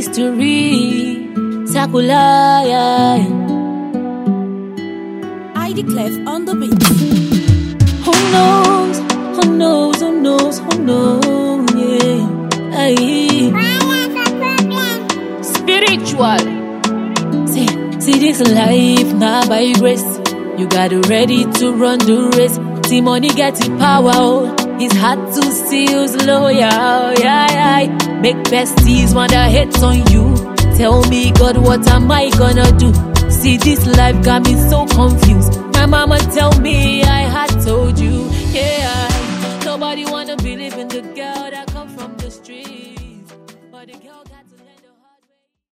history. Sakulaya. I declare on the beat. Who knows? Who knows? Who knows? Who knows? Yeah. Aye. Spiritual. See this life now by grace. You gotta ready to run the race. See money get the power. Oh. It's hard to see who's loyal. Yeah. Make besties want to hate on you. Tell me, God, what am I gonna do? See this life got me so confused. My mama tell me I had told you. Yeah.